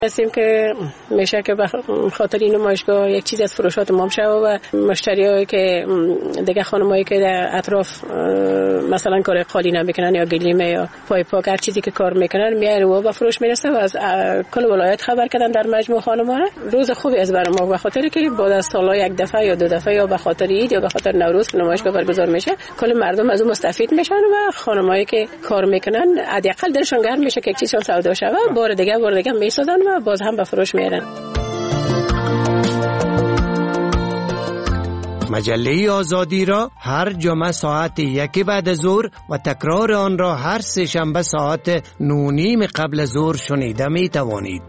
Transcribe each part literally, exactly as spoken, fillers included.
هستیم که میشه که به خاطر این نمایشگاه یک چیز از فروشات ما شود و مشتریایی که دیگه خانمایی که در اطراف مثلا کار خالی نمیکنن یا گلیمه یا پای پاک هر چیزی که کار میکنن میان و به فروش میرسه و از کل ولایت خبر کردن در مجموع خانم‌ها. روز خوبی از برای ما به خاطر که بعد از سال‌ها یک دفعه یا دو دفعه یا به خاطر عید یا به خاطر نوروز که نمایشگاه برگزار میشه کل مردم از اون مستفید میشن و خانمایی که کار میکنن حداقل دلشون گرم میشه که یک چیزشون سودا شه و بار دیگه بار دیگه میسازن و باز هم به فروش میرن. مجله آزادی را هر جمعه ساعت یک بعد از ظهر و تکرار آن را هر سه شنبه ساعت نه نیم قبل از ظهر شنیده می توانید.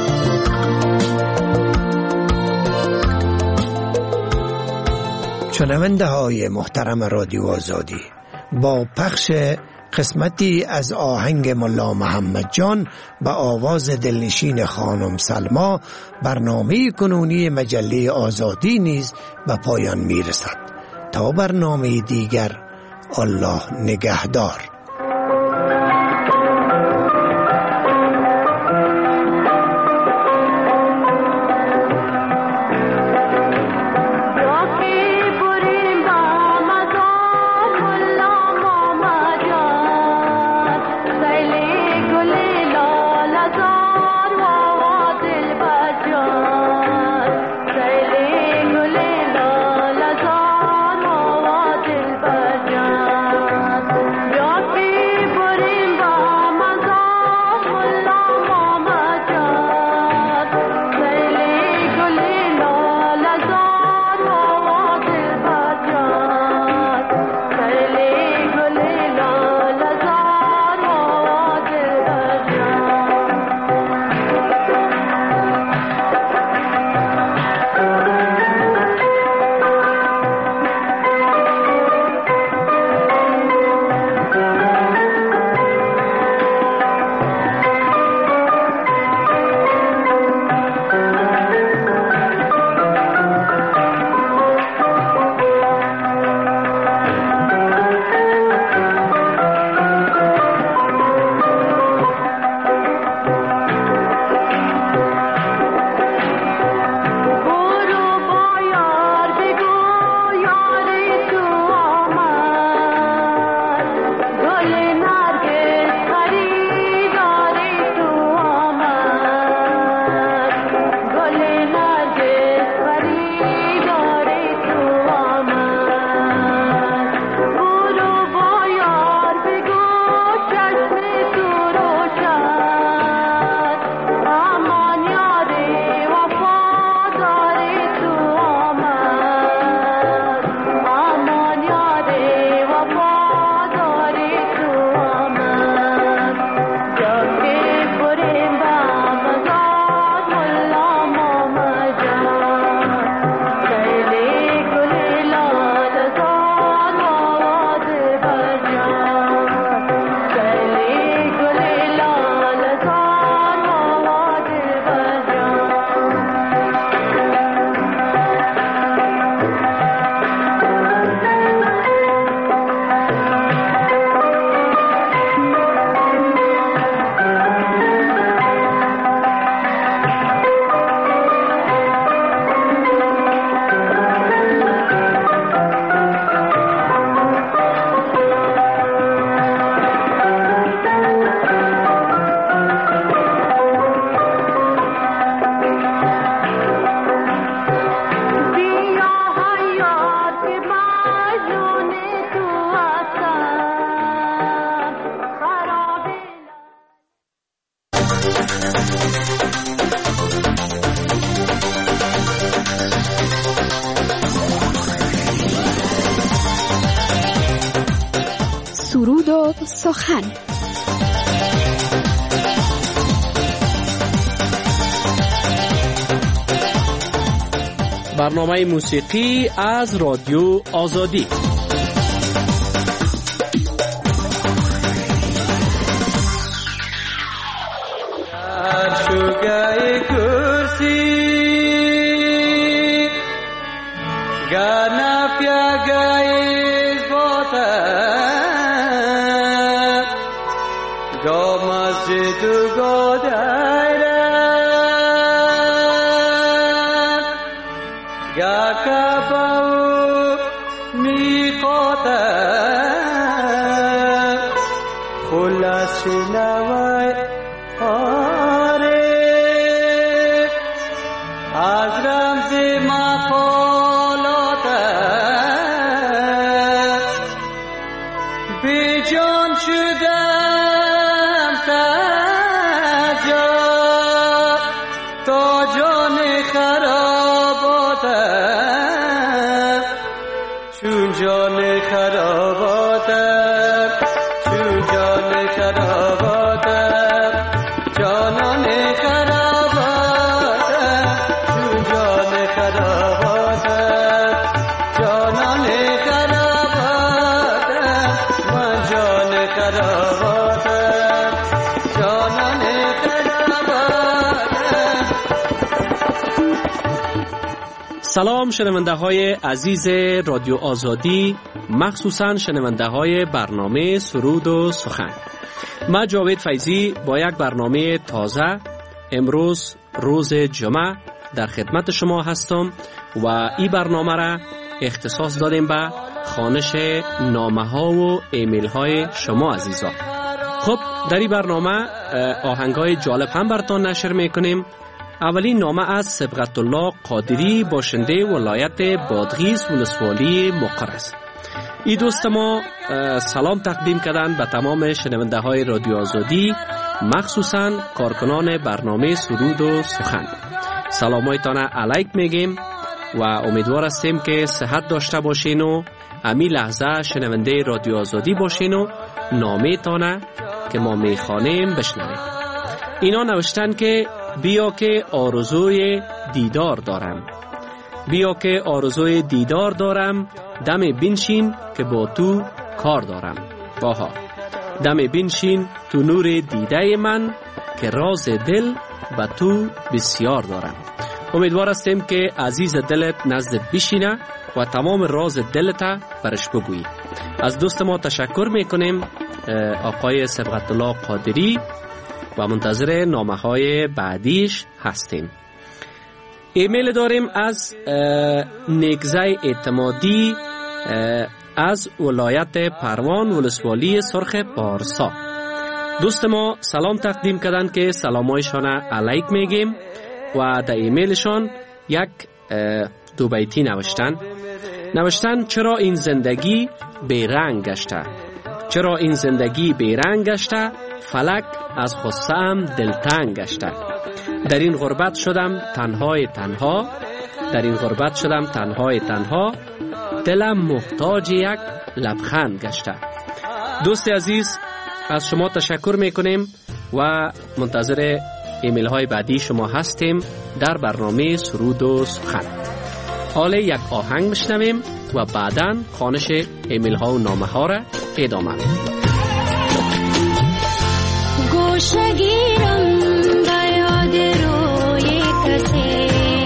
شنونده های محترم رادیو آزادی، با پخش قسمتی از آهنگ ملا محمد جان به آواز دلنشین خانم سلما، برنامه کنونی مجله آزادی نیز به پایان می رسد. تا برنامه دیگر، الله نگهدار. سرود و سخن. برنامه موسیقی از رادیو آزادی. Go masjid go daira yakabau miqata khulashinawai are azram se maqalata bijan shudam taja to jan kharabat chun jan kharabat chun jan kharabat janan kharabat chun jan kharabat janan kharabat man jan kharabat janan سلام شنونده های عزیز رادیو آزادی، مخصوصا شنونده های برنامه سرود و سخن. من جاوید فیضی با یک برنامه تازه امروز روز جمعه در خدمت شما هستم و این برنامه را اختصاص دادیم به خوانش نامه ها و ایمیل های شما عزیزان. خب در این برنامه آهنگ های جالب هم براتون نشر میکنیم. اولین نامه از صبغت الله قادری باشنده ولایت بادغیس ولسوالی مقر است. این دوست ما سلام تقدیم کردن به تمام شنونده های رادیو آزادی، مخصوصا کارکنان برنامه سرود و سخن. سلامایتان علیک میگیم و امیدوار هستیم که صحت داشته باشین و امی لحظه شنونده رادیو آزادی باشین و نامه تانه که ما میخوانیم بشنویم. اینا نوشتن که بیا که آرزوی دیدار دارم، بیا که آرزوی دیدار دارم، دم بنشین که با تو کار دارم. باها دم بنشین تو نور دیده من که راز دل به تو بسیار دارم. امیدوار هستیم که عزیز دلت نزد بشینه و تمام راز دلت برش بگویی. از دوست ما تشکر میکنیم آقای صبغت الله قادری و منتظر نامه های بعدیش هستیم. ایمیل داریم از نیکزای اعتمادی از ولایت پروان ولسوالی سرخ پارسا. دوست ما سلام تقدیم کردن که سلامایشان علیک میگیم و در ایمیلشان یک دو بیتی نوشتن. نوشتن چرا این زندگی بیرنگ گشته، چرا این زندگی بیرنگ گشته، فلک از خستم دلتنگ گشته. در این غربت شدم تنهای تنها، در این غربت شدم تنهای تنها، دلم محتاج یک لبخند گشته. دوست عزیز از شما تشکر میکنیم و منتظر ایمیل های بعدی شما هستیم در برنامه سرود و سخن. حالا یک آهنگ بشنویم و بعداً خوانش ایمیل ها و نامه ها را ادامه میدیم. گوشگیرم به یاد روی کسی،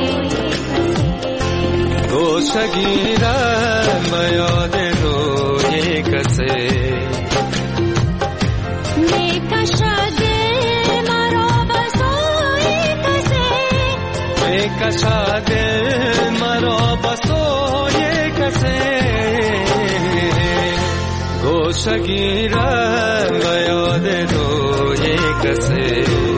گوشگیرم به یاد روی کسی، میکشد مرا به سوی کسی، میکشد مرا به سوی کسی، گوشگیرم به یاد روی کسی،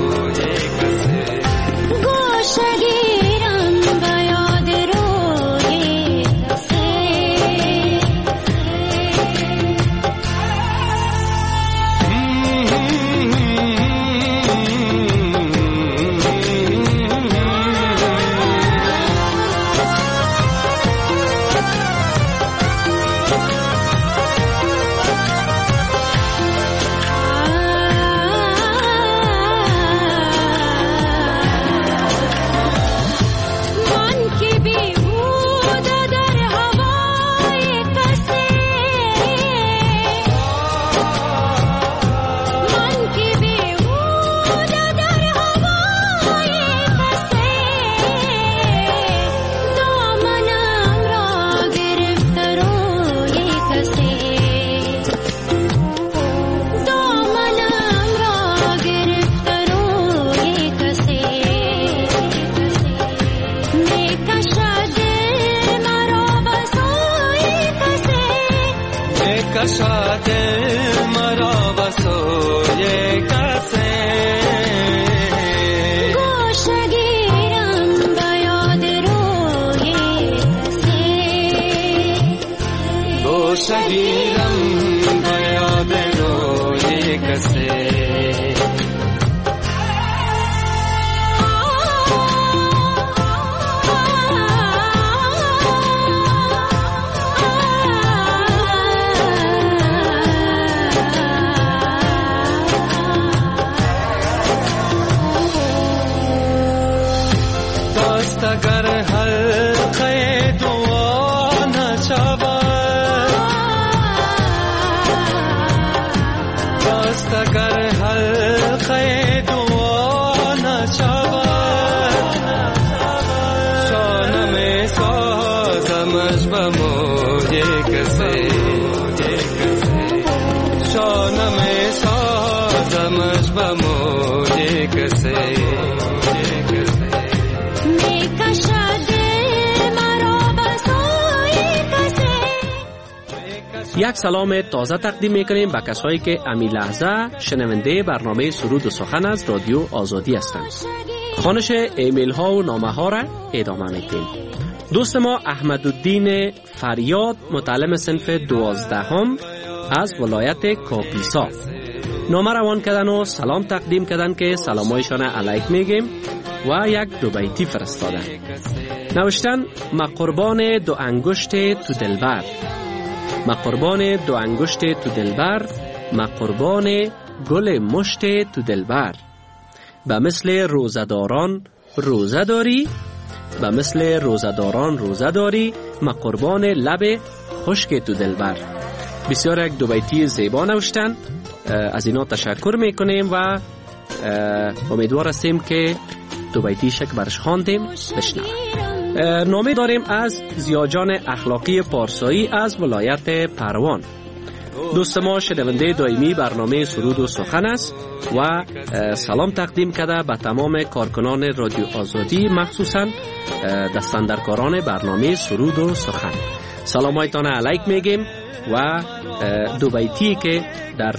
گوشگیرم به یاد روی کسی. همیشه گیرم به یاد روی کسی. اگر حلقه دعا نشود، دست اگر حلقه دعا نشود، شانه می سازمش به موی کسی، شانه می سازمش به موی کسی. یک سلام تازه تقدیم میکنیم به کسایی که امی لحظه شنونده برنامه سرود و سخن از رادیو آزادی هستند. خوانش ایمیل ها و نامه ها را ادامه میدیم. دوست ما احمدالدین فریاد، متعلم صنف دوازدهم از ولایت کاپیسا، نامه روان کردن و سلام تقدیم کردن که سلامایشان علیک میگیم و یک دو بیتی فرستادن. نوشتن: ما قربان دو انگشت تو دلبر، ما قربان دو انگشت تو دلبر، ما قربان گل مشت تو دلبر. به مثل روزداران روزه داری، به مثل روزداران روزه داری، ما قربان لب خشک تو دلبر. بسیار یک دو بیتی زیبا نوشتن، از اینا تشکر میکنیم و امیدوار هستیم که دو بیتی شک برش خواندیم بشنویم. نامه داریم از زیاجان اخلاقی پارسایی از ولایت پروان. دوست ما شنونده دائمی برنامه سرود و سخن است و سلام تقدیم کرده به تمام کارکنان رادیو آزادی، مخصوصا دستاندرکاران برنامه سرود و سخن. سلامایتان علیک میگیم و دو بیتی که در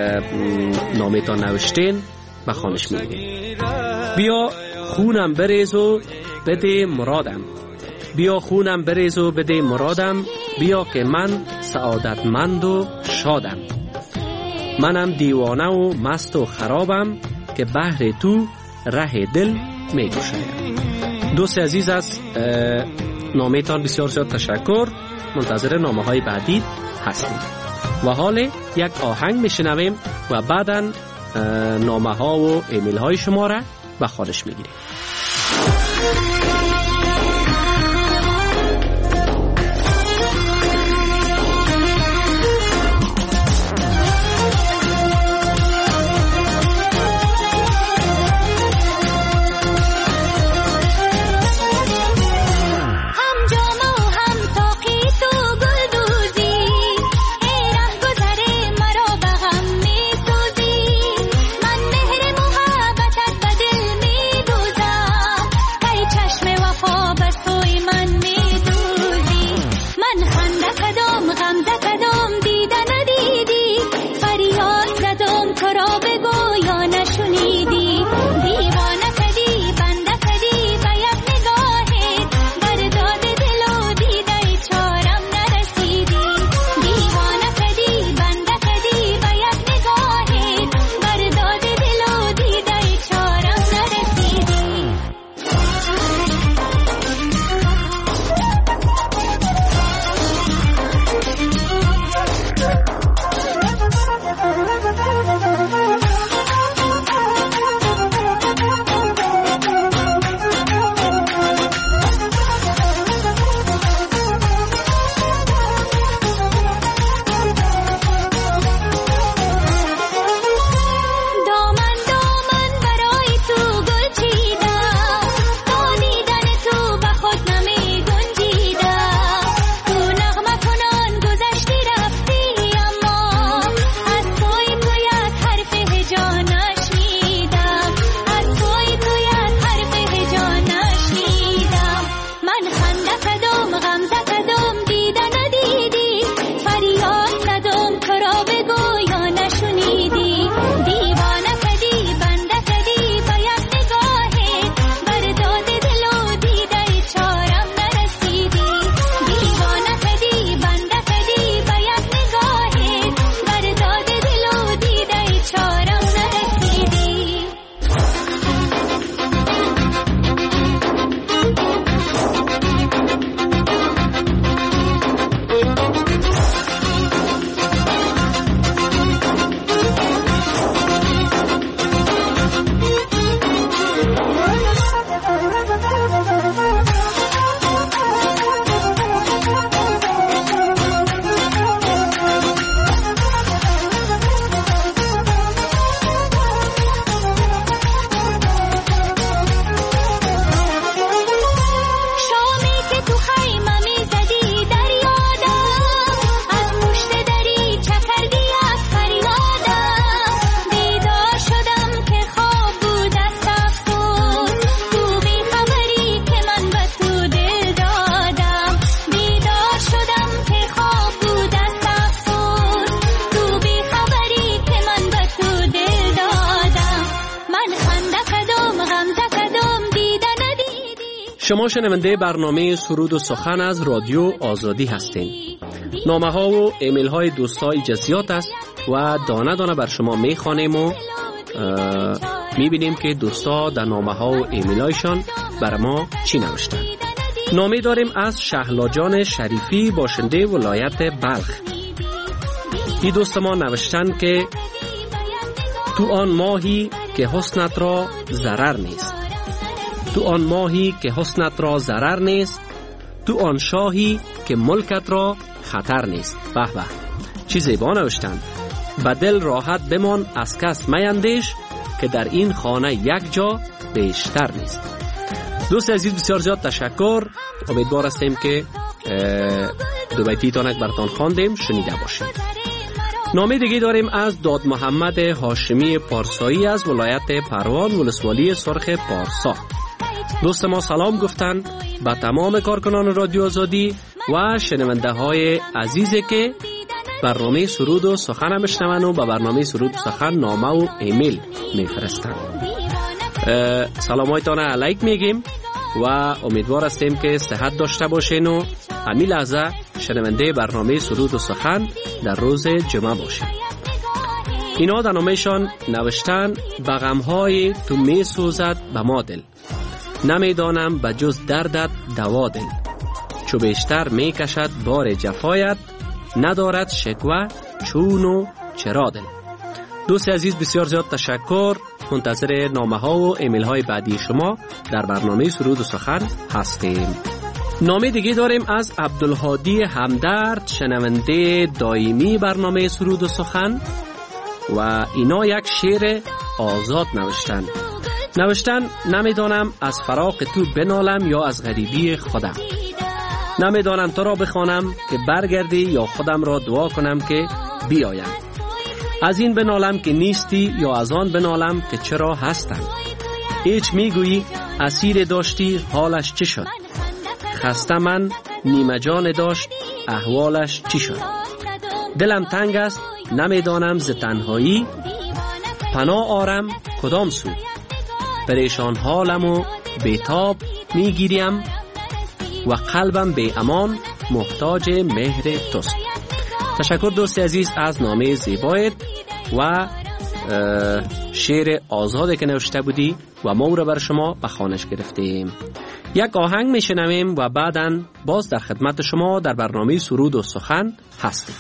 نامه تان نوشتین به خوانش میگیم. بیا خونم بریز و بده مرادم، بیا خونم بریز و بده مرادم، بیا که من سعادتمند و شادم. منم دیوانه و مست و خرابم، که بهر تو ره دل می گشایم. دوست عزیز از نامه تان بسیار زیاد تشکر. منتظر نامه های بعدی هستیم و حال یک آهنگ میشنویم و بعداً نامه ها و ایمیل های شما را به خودش میگیریم. من مهر محبتت به دل می دوزم، کای چشم شما شنونده برنامه سرود و سخن از رادیو آزادی هستین. نامه ها و ایمیل های دوستای جزیات است و دانه دانه بر شما میخوانیم و میبینیم که دوستا در نامه ها و ایمیل هایشان بر ما چی نوشتن. نامه داریم از شهلا جان شریفی باشنده ولایت بلخ. این دوست ما نوشتن که تو آن ماهی که حسنت را ضرر نیست، تو آن ماهی که حسنت را ضرر نیست، تو آن شاهی که ملکت را خطر نیست. به به چی زیبا نوشتن. به دل راحت بمان از کس میندیش که در این خانه یک جا بیشتر نیست. دوست عزیز بسیار زیاد تشکر. امیدوار هستیم که دو بیتی تانک براتان خواندیم شنیده باشیم. نامه دیگه داریم از داد محمد هاشمی پارسایی از ولایت پروان ولسوالی سرخ پارسا. دوست ما سلام گفتن به تمام کارکنان رادیو آزادی و شنونده های عزیزی که برنامه سرود و سخن میشنون و به برنامه سرود و سخن نامه و ایمیل میفرستن. سلامایتان علیک میگیم و امیدوار هستیم که صحت داشته باشین و همین لحظه شنونده برنامه سرود و سخن در روز جمعه باشین. اینا در نامهشان نوشتن به غمهای تو می سوزد به ما دل، نمیدانم به جز دردت دوا دل، چو بیشتر می کشد بار جفایت، ندارد شکوه چون و چرا دل. دوست عزیز بسیار زیاد تشکر. منتظر نامه ها و ایمیل های بعدی شما در برنامه سرود و سخن هستیم. نامه دیگه داریم از عبدالهادی همدرد شنونده دائمی برنامه سرود و سخن و اینا یک شعر آزاد نوشتن. نوشتن نمیدانم از فراق تو بنالم یا از غریبی خودم، نمیدانم تو را بخوانم که برگردی یا خودم را دعا کنم که بیایم، از این بنالم که نیستی یا از آن بنالم که چرا هستم، هیچ میگویی اسیر داشتی حالش چی شد، خسته من نیمه جان داشت احوالش چی شد، دلم تنگ است نمیدانم ز تنهایی، پناه آرم کدام سو، پریشان حالم و بیتاب میگیریم و قلبم بی امان محتاج مهر توست. تشکر دوست عزیز از نامه زیبایت و شعر آزاده که نوشته بودی و ما او را بر شما به خوانش گرفتیم. یک آهنگ میشنویم و بعداً باز در خدمت شما در برنامه سرود و سخن هستیم.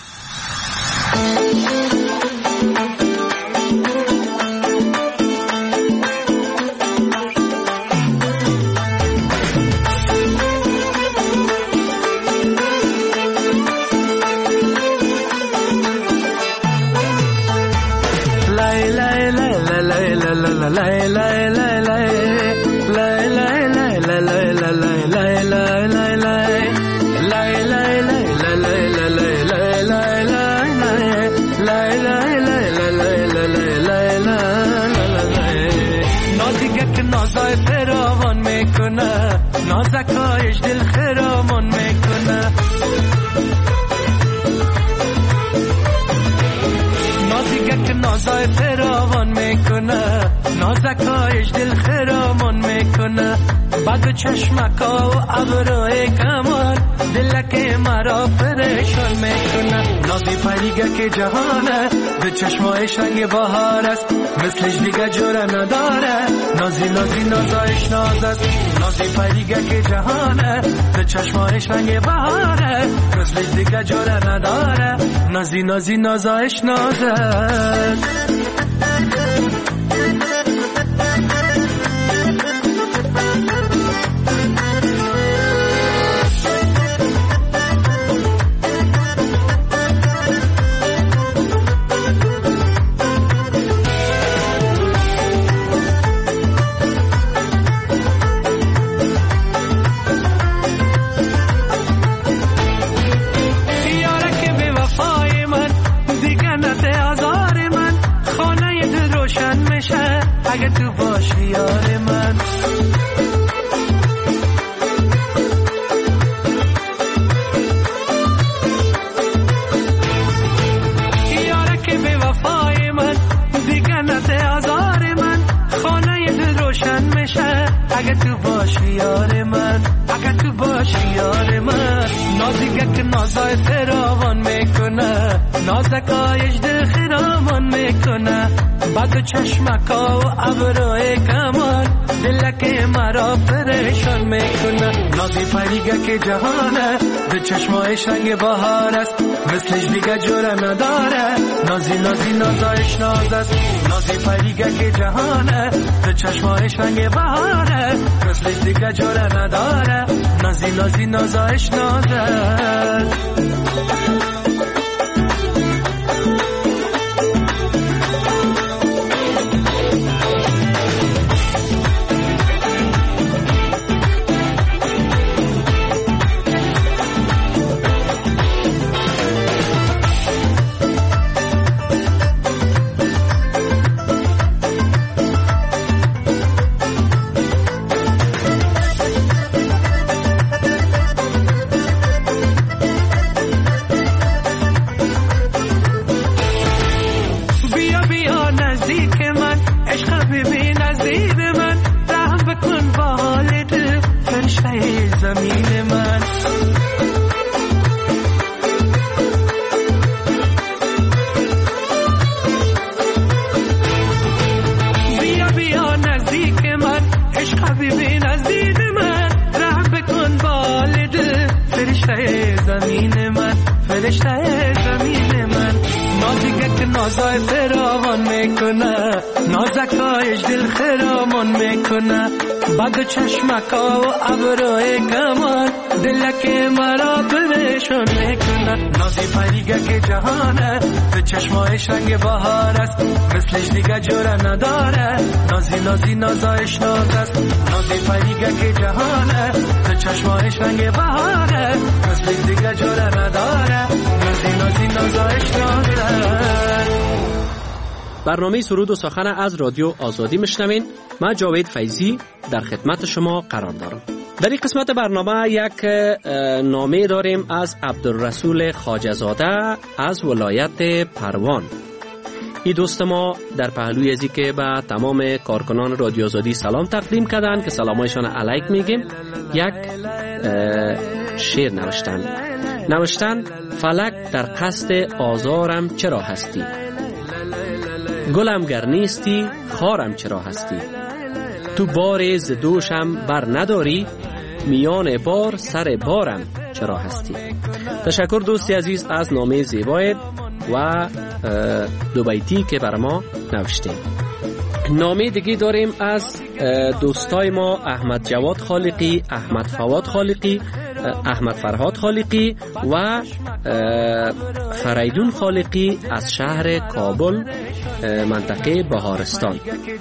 نازکایش دل خرامان میکنه، نازیگه که نازای فراوان میکنه، نازکایش دل خرامان میکنه، بعد چشمکا و ابروی کمان دلک مرا پریشان میکنه، نازی پریگه که جهانه به چشمایش رنگ بهار است، مثلش دیگه جوره نداره، نازی نازی نازایش ناز است، نازی پریگه که جهانه به چشمایش رنگ بهاره، مثلش دیگه جوره نداره، نازی نازی نازایش ناز است. باشی یار من، اگه تو باشی یار من. نازیگه که نازای فراوان میکنه، نازکایش دل خرامان میکنه. بعد چشمکا و ابروی کمان، دلک مرا پریشان میکنه. نازی پریگه که جهانه، به چشمایش رنگ بهار است، مثلش دیگه جوره نداره. نازی نازی نازایش ناز است، نازی پریگه که جهانه، به چشمایش رنگ بهاره، مثلش دیگه جوره نداره. نازی نازی نازایش ناز است. نازای فراوان میکنه، نازکایش دل خرامان میکنه. بعد چشمکا و ابروی کمان، دلک مرا پریشان میکنه. نازی پریگه که جهانه، به چشمایش رنگ بهار است، مثلش دیگه جوره نداره. نازی نازی نازایش ناز است، نازی پریگه که جهانه، به چشمایش رنگ بهاره، مثلش دیگه جوره نداره. نازی نازی نازایش ناز است. برنامه سرود و سخن از رادیو آزادی میشنوین. من جاوید فیضی در خدمت شما قرار دارم. در این قسمت برنامه یک نامه داریم از عبدالرسول خواجه زاده از ولایت پروان. این دوست ما در پهلوی ازی که به تمام کارکنان رادیو آزادی سلام تقدیم کردن که سلامایشان علیک میگیم، یک شعر نوشتن نوشتن فلک در قصد آزارم چرا هستی، گلم گر نیستی خارم چرا هستی. تو بار ز دوشم بر نداری، میان بار سر بارم چرا هستی. تشکر دوستی عزیز از نامه زیبای و دو بیتی که بر ما نوشتیم. نامه دیگه داریم از دوستای ما احمد جواد خالقی، احمد فواد خالقی، احمد فرهاد خالقی و فریدون خالقی از شهر کابل منطقه بهارستان.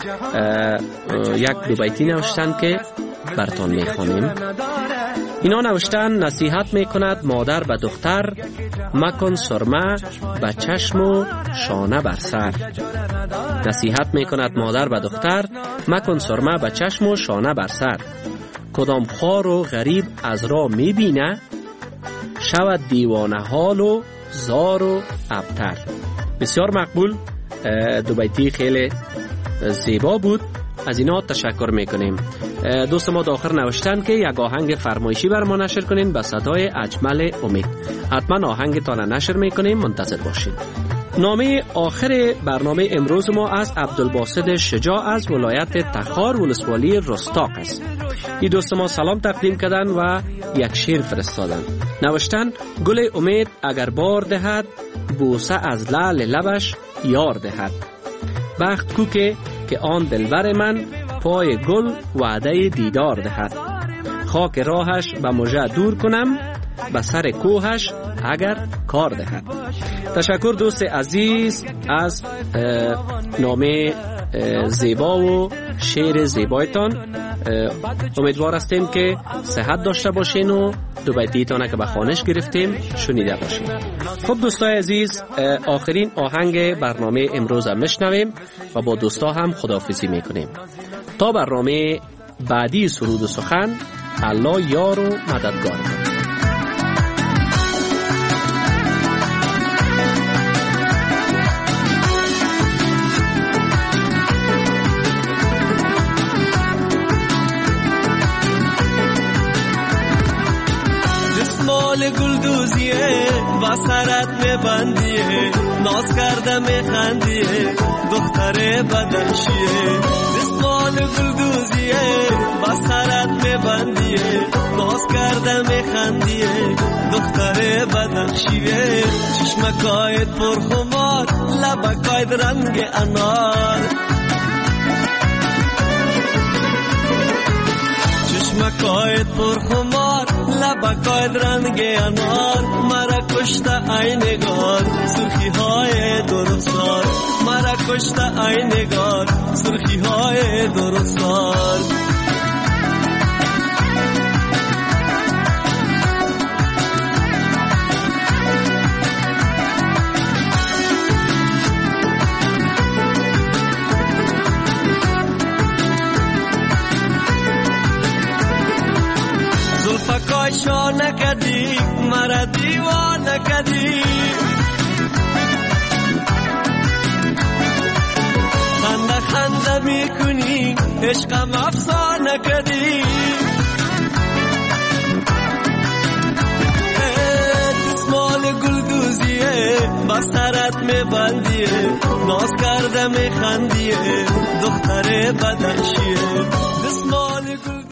یک دو بیتی نوشتن که براتون میخوانیم. اینا نوشتن نصیحت میکند مادر به دختر، مکن سرمه به چشم و شانه بر سر. نصیحت میکند مادر به دختر، مکن سرمه به چشم و شانه بر سر. کدام خوار و غریب از را میبینه، شود دیوانه حال و زار و ابتر. بسیار مقبول، دو بیتی خیلی زیبا بود، از اینا تشکر میکنیم. دوست ما داخل نوشتن که یک آهنگ فرمایشی بر ما نشر کنین به صدای اجمل امید. حتما آهنگ تان نشر میکنیم، منتظر باشید. نامه آخر برنامه امروز ما از عبدالباسط شجاع از ولایت تخار ولسوالی رستاق است. این دوست ما سلام تقدیم کردن و یک شعر فرستادن. نوشتن گل امید اگر بار دهد، بوسه از لعل لبش یار دهد. بخت کو که که آن دلبر من، پای گل وعده دیدار دهد. خاک راهش به مژه دور کنم، به سر کوهش اگر کار دهد. تشکر دوست عزیز از نامه زیبا و شعر زیبایتان. امیدوار هستیم که صحت داشته باشین و دو بیتیتان که به خوانش گرفتیم شنیده باشین. خب دوستای عزیز، آخرین آهنگ برنامه امروز هم میشنویم و با دوستا هم خداحافظی میکنیم. تا برنامه بعدی سرود و سخن، الله یار و مددگار. گلدوزیه با سرت میبندیه ناز کرده میخندیه دختر بدخشیه دستمال گلدوزیه با سرت میبندیه ناز کرده میخندیه دختر بدخشیه چشمکایت پرخمار لبکایت رنگ انار چشمکایت پرخمار لبکایت رنگ انار مرا کشته ای نگار سرخی های درخسار مرا کشته ای نگار سرخی های درخسار زلفکای شانه کدی مرا دیوانه کدی خنده خنده میکنی عشقم افسانه کدی دستمال گلدوزیه با سرت میبندیه ناز کرده میخندیه دختر بدخشیه دستمال گل